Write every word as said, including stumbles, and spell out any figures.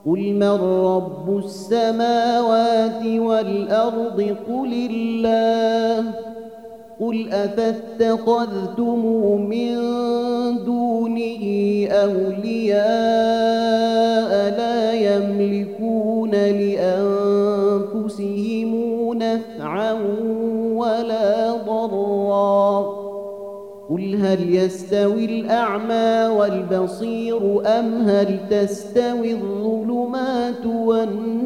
قل من رب السماوات والأرض قل الله قل أفاتخذتم من دونه أولياء لا يملكون لأنفسهم نفعا ولا ضرا قل هل يستوي الأعمى والبصير أم هل تستوي الظلمات والنور